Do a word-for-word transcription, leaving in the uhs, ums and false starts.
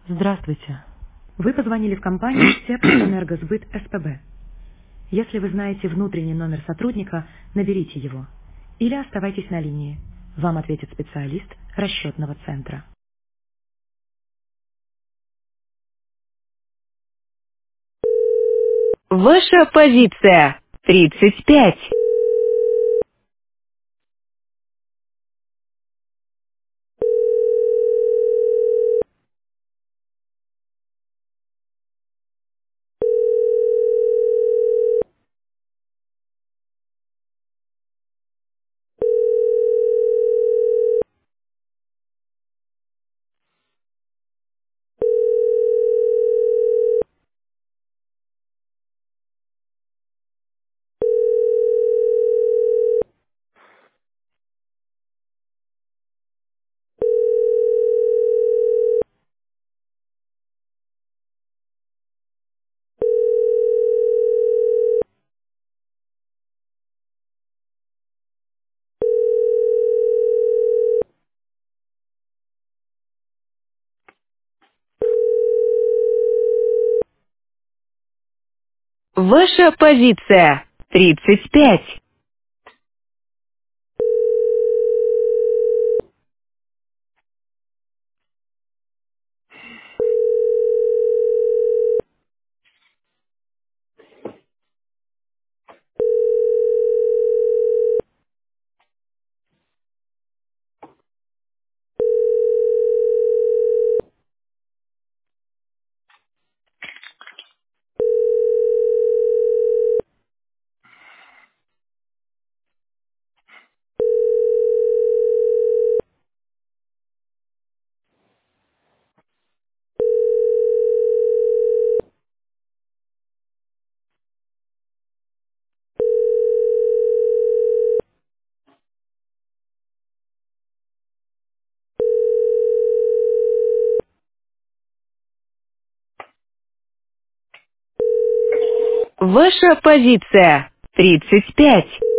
Здравствуйте. Вы позвонили в компанию Теплоэнергосбыт СПБ. Если вы знаете внутренний номер сотрудника, наберите его. Или оставайтесь на линии. Вам ответит специалист расчетного центра. Ваша позиция тридцать пять. Ваша позиция тридцать пять. Ваша позиция тридцать пять.